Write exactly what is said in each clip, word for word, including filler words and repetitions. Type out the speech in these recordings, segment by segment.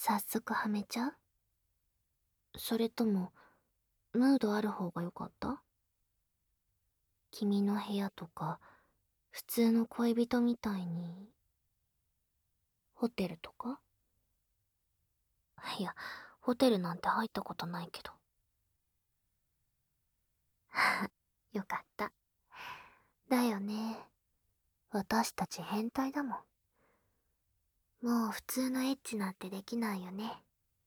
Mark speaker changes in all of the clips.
Speaker 1: 早速はめちゃう？それとも、ムードある方が良かった？君の部屋とか、普通の恋人みたいに、ホテルとか？いや、ホテルなんて入ったことないけど。よかった。だよね。私たち変態だもん。もう普通のエッチなんてできないよね。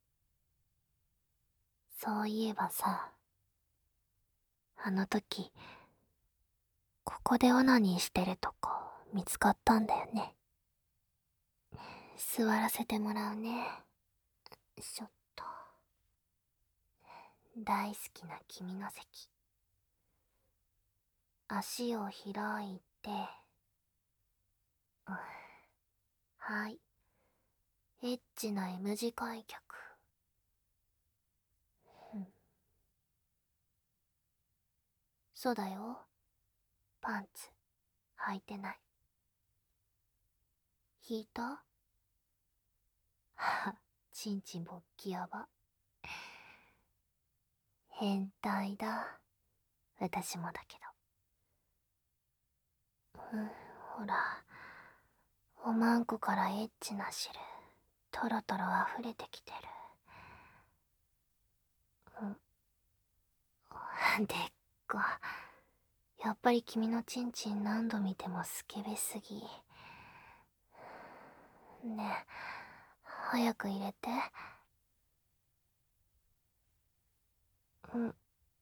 Speaker 1: そういえばさ、あの時、ここでオナニーしてるとこ見つかったんだよね。座らせてもらうね。ちょっと。大好きな君の席。足を開いて、うん、はい。エッチな エム 字開脚。うん、そうだよ。パンツ履いてない。引いた？はは、ちんちん勃起やば。変態だ。私もだけど。うん、ほら、おまんこからエッチな汁、トロトロ溢れてきてる。うん、でっか。やっぱり君のチンチン何度見てもスケベすぎ。ねえ、早く入れて。うん。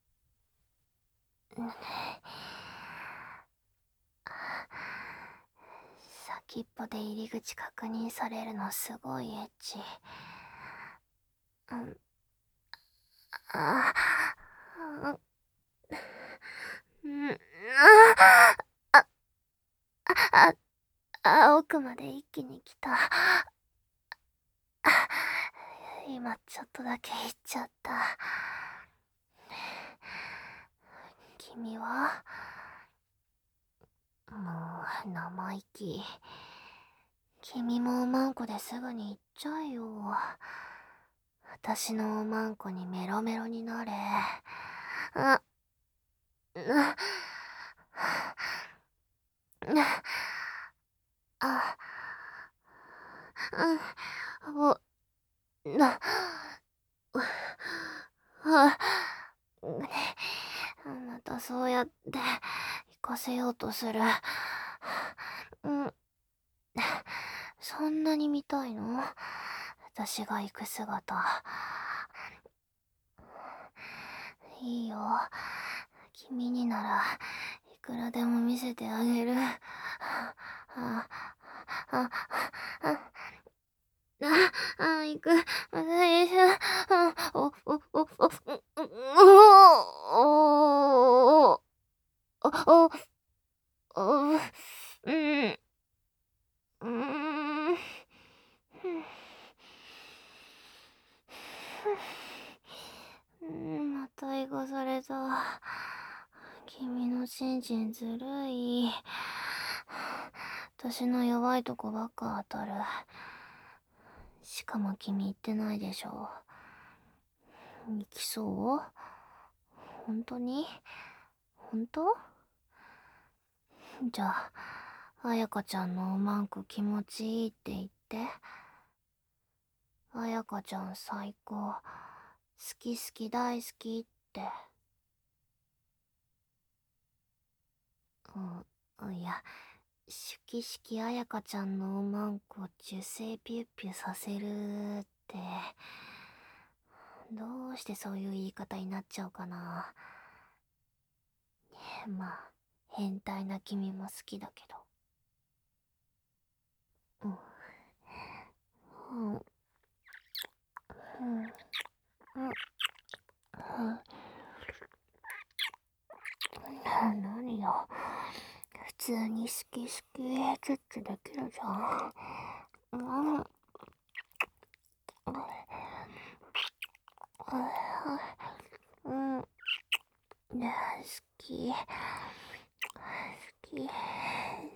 Speaker 1: 先っぽで入り口確認されるのすごいエッチ。うん。ああ、うん、ああ、あ、あ、奥まで一気に来た。今ちょっとだけ行っちゃった。君はもう生意気。君もおまんこですぐに行っちゃえよ。私のおまんこにメロメロになれ。あ、な、な、あ、うん、お、な、あ、またそうやって行かせようとする。うん、そんなに見たいの？私が行く姿。いいよ。君にならいくらでも見せてあげる。あ、あ、あ、あ、あ、あ、行く。最初、お、お、お、お、お、お、お、お、お、うん、うん、うん、また行かされた。君のチンチンずるい。私の弱いとこばっか当たる。しかも君言ってないでしょ。行きそう？本当に？本当？じゃあ、あやかちゃんのおまんこ気持ちいいって言って。あやかちゃん最高。好き好き大好きって。うん、いや、しゅきしきあやかちゃんのおまんこ受精ピュッピュさせるって。どうしてそういう言い方になっちゃうかな。まあ、変態な君も好きだけど。うん。うん。うん。うん。うん。何よ。普通に好き好きキュッチできるじゃん。うん。うん。うん。ね、好き。好き。好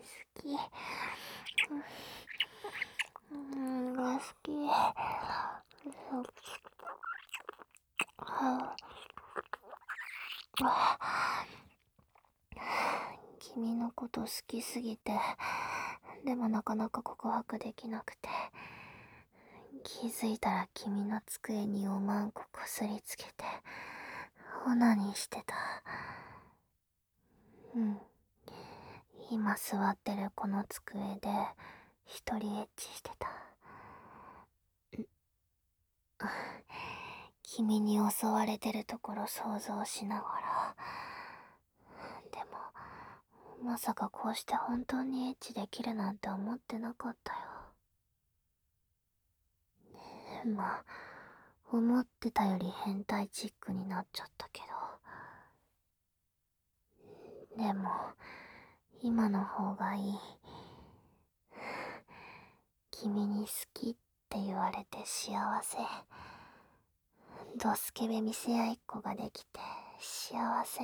Speaker 1: き。うん、が好き。 君のこと好きすぎて、でもなかなか告白できなくて、気づいたら君の机におまんここすりつけてオナニーしてた。うん、今座ってるこの机で一人エッチしてた。君に襲われてるところ想像しながら。でもまさかこうして本当にエッチできるなんて思ってなかったよ。まあ思ってたより変態チックになっちゃったけど、でも今の方がいい。君に好きって言われて幸せ。ドスケベ見せ合いっ子ができて幸せ。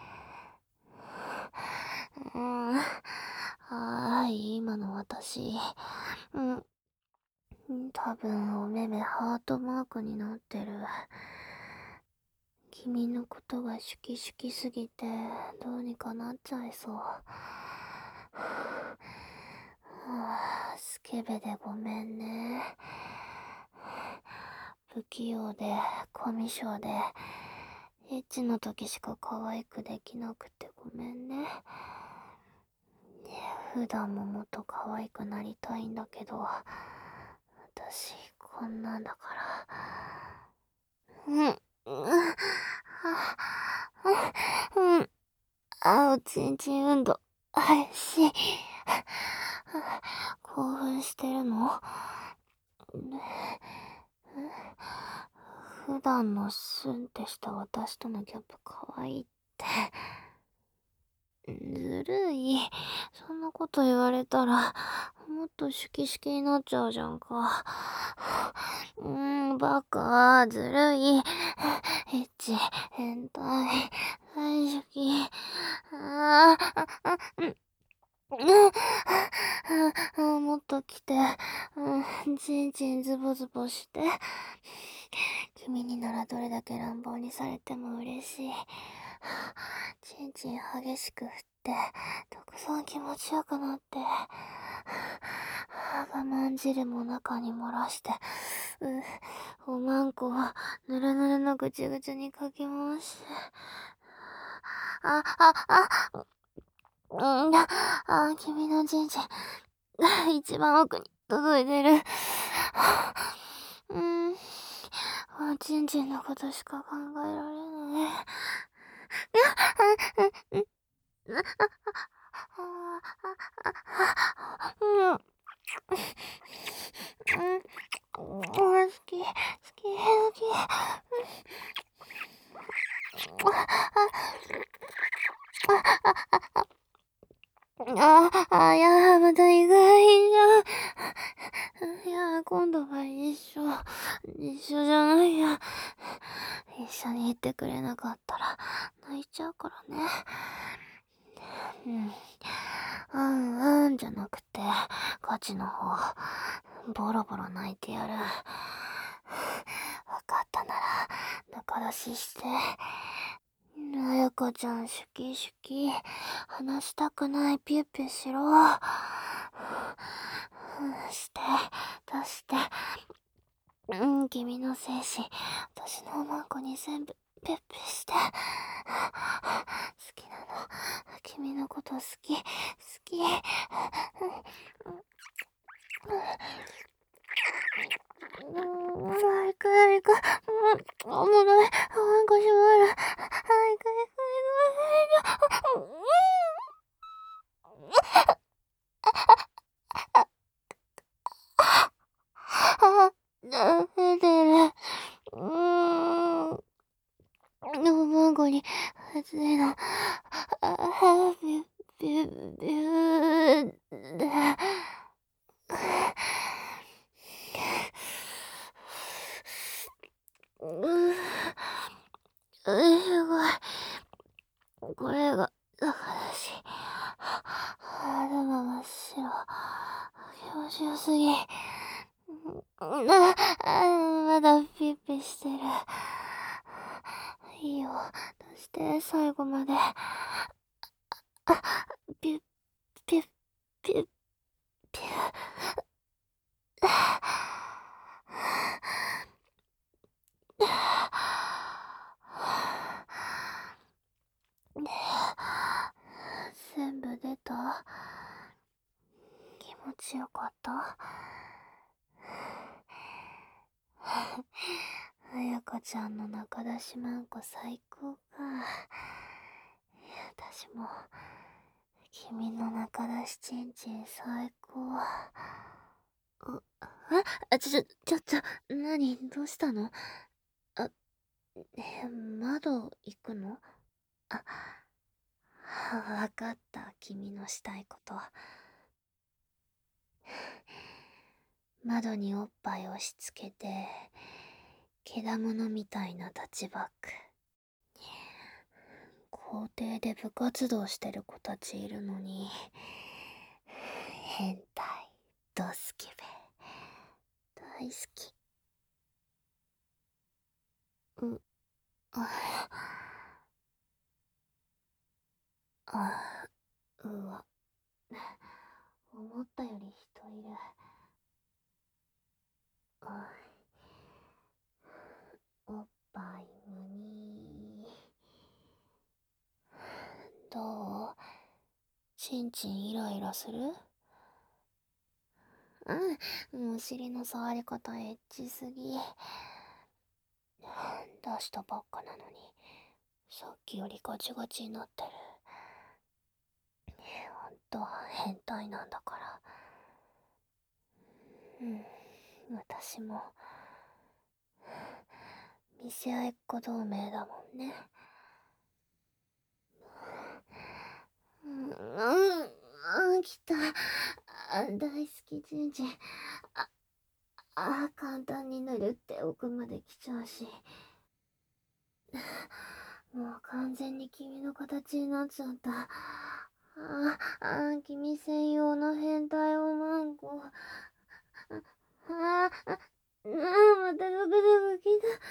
Speaker 1: うーん、あーい、今の私、うん、多分お目目ハートマークになってる。君のことがシュキシュキすぎてどうにかなっちゃいそう。はあ、スケベでごめんね。不器用でコミュ障でエッチの時しか可愛くできなくてごめんね。普段ももっと可愛くなりたいんだけど、私こんなんだから。うん、うん、うん、あ、おちんちん運動はいし。興奮してるの？普段のスンってした私とのギャップ可愛いって。ずるい。そんなこと言われたらもっとシュキシュキになっちゃうじゃんか。うーん、バカ、ずるい。エッチ、変態、大好き。あーあ、うん、うん、もっと来て、うん、ちんちんズボズボして。君にならどれだけ乱暴にされても嬉しい。ちんちん激しく振ってたくさん気持ちよくなって、我慢汁も中に漏らして、うおまんこをぬるぬるのぐちぐちにかき回して、あああうんああ、君のちんちん一番奥に届いてる。うん、おちんちんのことしか考えられない。うん、好き、好き、好き。ああ、いや、また意外じゃん。いや、今度は一緒。一緒じゃないや。一緒に行ってくれなかったら泣いちゃうからね。うん。うんうんじゃなくて、ガチの方、ボロボロ泣いてやる。わかったなら、仲出しして。あやかちゃん、シュキシュキ。話したくない、ピュッピュしろ。して、出して。うん、君の精子、私のおまんこに全部、ピュッピュして。好きなの。君のこと好き、好き。うん、早く早く。うん、おもろい。おまんこしまる。早く早く早く。あ、出てる。うーん。おまんこに、熱いの。あ、ビュッビュッビュッで。うぅ、すごい。これが、だからし、肌が真っ白。気持ちよすぎ。な、 あ、まだピッピしてる。いいよ、出して、最後まで。あ、ピュッ、ピュッ、ピュッ、ピュッ。全部出た。気持ちよかった。あやかちゃんの中出しまんこ最高か。私も君の中出しちんちん最高。あ、あ、ちょ、ちょ、ちょ、なに、どうしたの？あ、え、窓行くの？あ、わかった、君のしたいこと。窓におっぱい押し付けて、けだものみたいなタッチバック。校庭で部活動してる子たちいるのに、変態、ドスケベ、大好き。う、あ、あ、うわ。思ったより人いる。あ、おっぱいむにー。どう？ちんちんイライラする？うん、お尻の触り方エッチすぎ。出したばっかなのに、さっきよりガチガチになってる。ほんと、変態なんだから。うん、私も、見せ合いっ子同盟だもんね。うん、うん、あ、来た。あ、大好きちんちん。あ、あ、簡単に塗るって奥まで来ちゃうし。もう完全に君の形になっちゃった。ああ、君専用の変態おまんこ。ああ、ああ、またドクドクきた。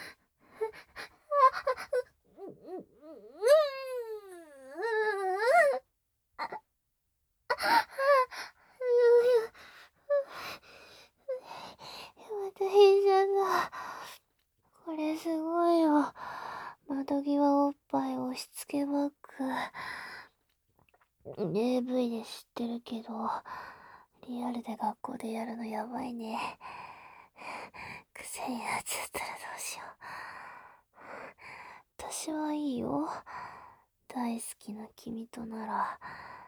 Speaker 1: また変じゃった。これすごいよ。窓際おっぱい押し付けバッグ。エーブイ で知ってるけど、リアルで学校でやるのやばいね。癖になっちゃったらどうしよう。私はいいよ。大好きな君となら。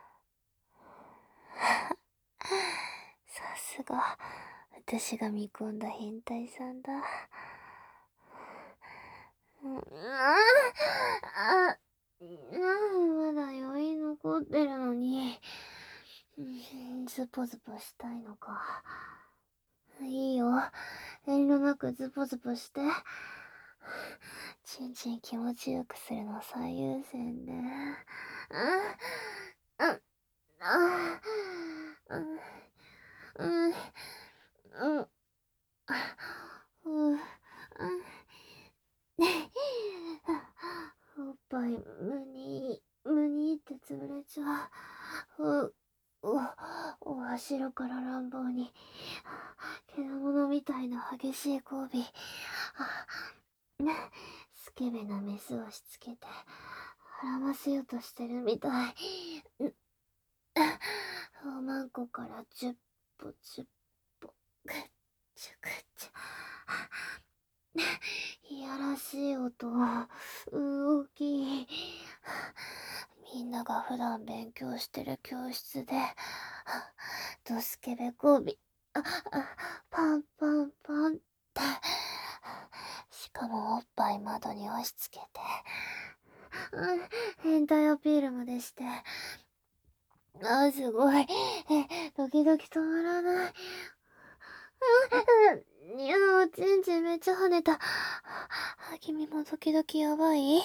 Speaker 1: さすが、私が見込んだ変態さんだ。うん、ああ、まだ余韻残ってるのに、うん、ズポズポしたいのか。いいよ、遠慮なくズポズポして。ちんちん気持ちよくするの最優先ね。うん、うん、あ、うん、うん、うん、うん、おっぱいむにむにって潰れちゃう。う、う、お柱から乱暴に、けだものみたいな激しい交尾。スケベなメスをしつけて孕ませようとしてるみたい。おまんこからじゅっぽじゅっぽ、ぐっちゃぐっちゃ。いやらしい音、大きい。みんなが普段勉強してる教室で、ドスケベ交尾、あ、あ、パンパンパンって。しかもおっぱい窓に押し付けて、変態アピールまでして。あ、すごい。え、ドキドキ止まらない。いや、おちんちんめっちゃ跳ねた。君もドキドキやばい？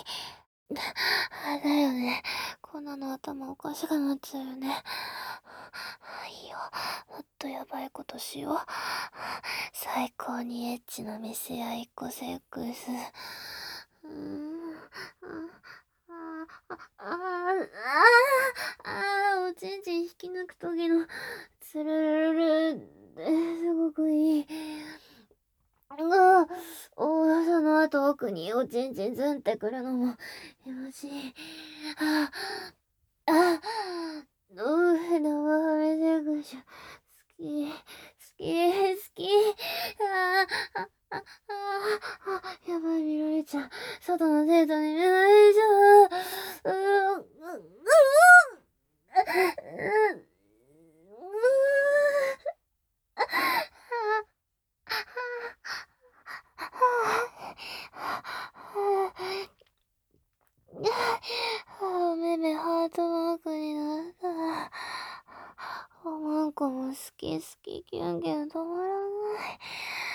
Speaker 1: だよね。こんなの頭おかしくなっちゃうよね。いいよ。 もっとやばいことしよう。最高にエッチな店や一個セックス。うーん。ああ、ああ、ああ、おちんちん引き抜く時のつるるるすごくいい。が、おその後奥におちんちんずんってくるのも気持ちいい。ああ、ああ、どうへだわ、めセクション。好き、好き、好き。ああ、あ、あ、あ、あ、やばい、見られちゃう。外の生徒に見られちゃう。うう、う、う、う、う、ああ、めめハートマークになった。おまんこも好き好きキュンキュン止まらない。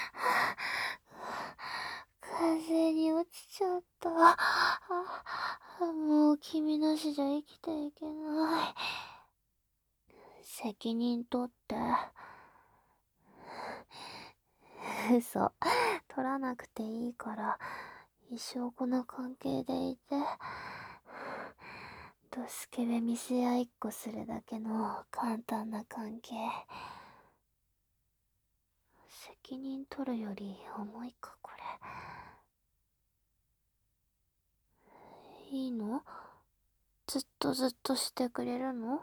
Speaker 1: 風に落ちちゃった。あ、もう君なしじゃ生きていけない。責任取って。嘘。取らなくていいから、一生この関係でいて。ドスケベ見せ合いっこするだけの簡単な関係。責任取るより重いか、これ。いいの？ずっとずっとしてくれるの？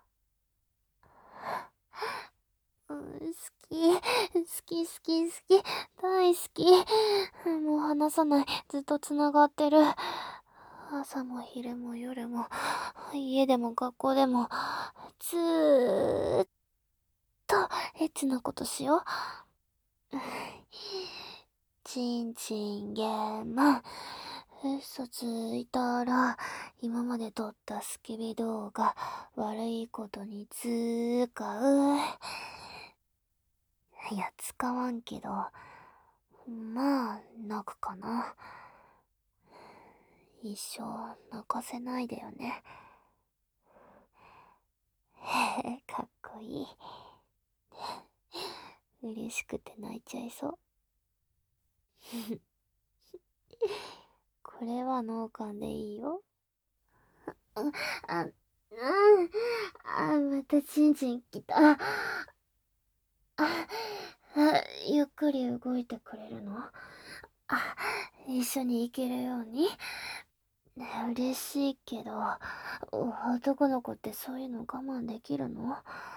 Speaker 1: うん、好き。好き好き好き。大好き。もう離さない。ずっと繋がってる。朝も昼も夜も、家でも学校でも、ずーっとエッチなことしよう。ちんちんげーまん。嘘ついたら、今まで撮ったスケベ動画、悪いことに使う。いや、使わんけど、まあ、泣くかな。一生泣かせないでよね。へへ、かっこいい。嬉しくて泣いちゃいそう。これは脳幹でいいよ。あ、あ、うん。あ、またチンチンきた。あ、あ、ゆっくり動いてくれるの？あ、一緒に行けるように。ね、嬉しいけど、男の子ってそういうの我慢できるの？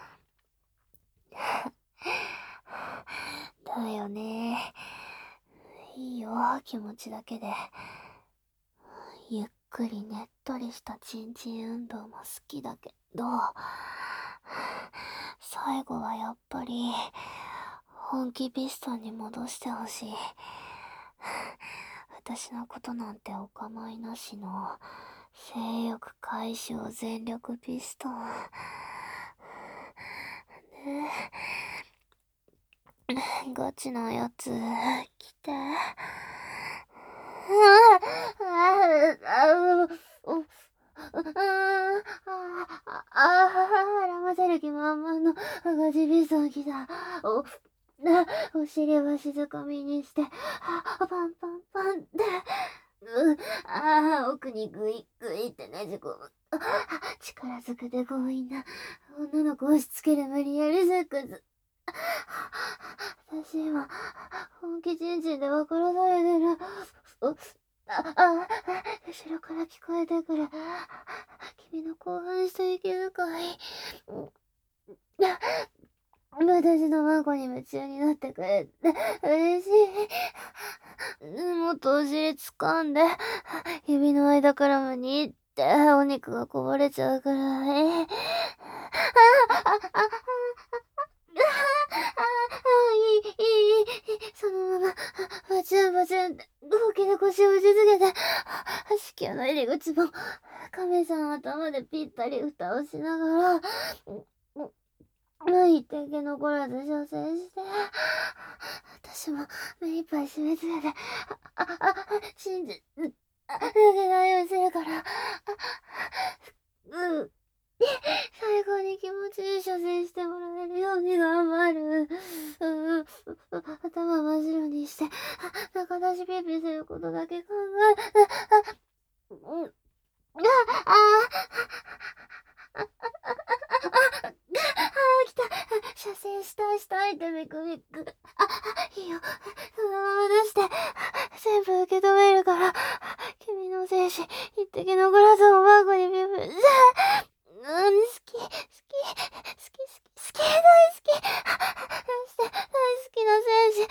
Speaker 1: だよね。いいよ、気持ちだけで。ゆっくりねっとりしたチンチン運動も好きだけど、最後はやっぱり本気ピストンに戻してほしい。私のことなんてお構いなしの性欲解消全力ピストン。ねえ、ガチなやつ来て。ああ、ああ、お、ああ、ああ、らませる気満々のガチピストン来た。お、な、お尻は静かみにして、あ、パンパンパンって、う、ああ、奥にグイグイってねじ込む。あ、力ずくで強引な女の子を押し付ける無理やりセックス。私今、本気チンチンで分からされてる。う、あ、あ、後ろから聞こえてくる。君の興奮した息遣い。私のマンコに夢中になってくれて嬉しい。もっとお尻掴んで、指の間からもにってお肉がこぼれちゃうくらい。あ、あ、あ、あ、いい、いい、いい。そのまま、バチュンバチュンって、ほうきで腰を打ちつけて、子宮の入り口も、亀さん頭でぴったり蓋をしながら、一滴残らず射精して、私も目いっぱい締め付けて、あ、あ、あ、信じ、抜けないようにするから、う、 最後に気持ちいい射精してもらえるように頑張る。うう頭真っ白にして、中出しピーピーすることだけ考え、うん、ああ、ああ、来た。射精したいしたいってビクビク。あ、いいよ。そのまま出して。全部受け止めるから。君の精子、一滴のグラスをマークにビュービュー。うん、好き、好き、好き、好き、好き、大好き。そして、大好きな精子。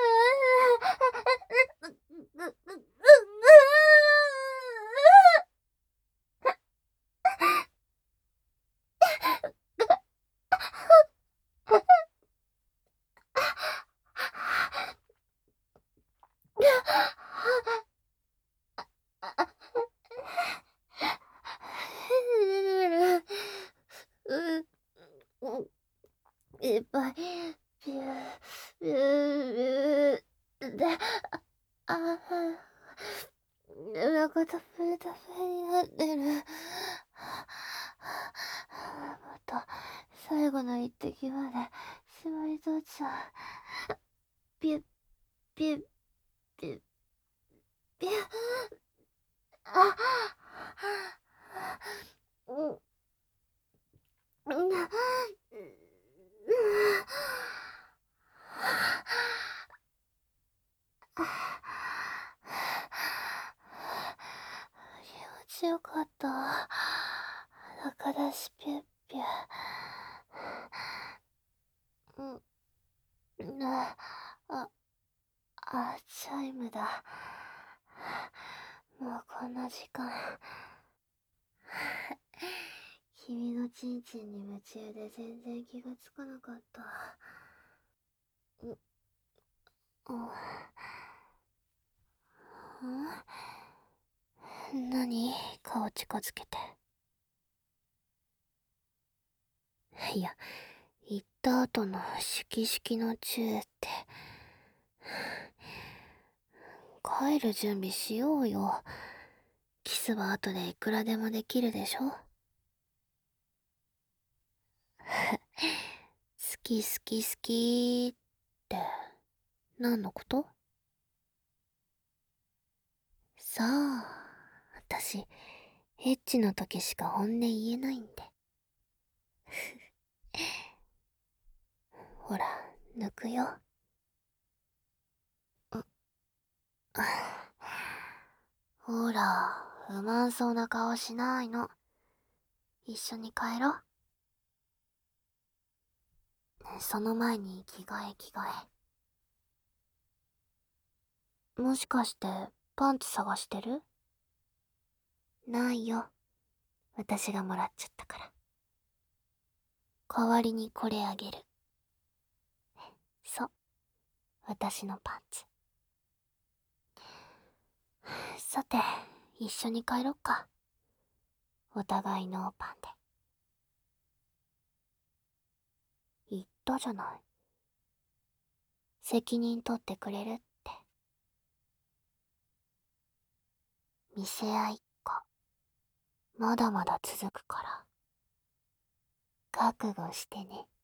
Speaker 1: いっぱい、ビュー、ビュー、ビュー、で、あ、あ、お腹たっぷりたっぷりになってる。また、最後の一滴まで縛り取っちゃう。ビュッ、ビュッ、ビュッ、ビュッ、あ、うん、うん、うん、気持ちよかった。中出しピュッピュ。うん、あ、あ、あ、チャイムだ。もうこんな時間。君のチンチンに夢中で全然気がつかなかった。う、うん、ん？何？顔近づけて。いや、行った後のシュキシュキのチューって。帰る準備しようよ。キスは後でいくらでもできるでしょ。好き好き好きって何のこと？さあ、私、エッチの時しか本音言えないんで。ほら、抜くよ。ほら、不満そうな顔しないの。一緒に帰ろ。その前に着替え着替え。もしかしてパンツ探してる？ないよ。私がもらっちゃったから。代わりにこれあげる。そう、私のパンツ。さて、一緒に帰ろっか。お互いのパンで。言ったじゃない。責任取ってくれるって。見せ合いっこ。まだまだ続くから。覚悟してね。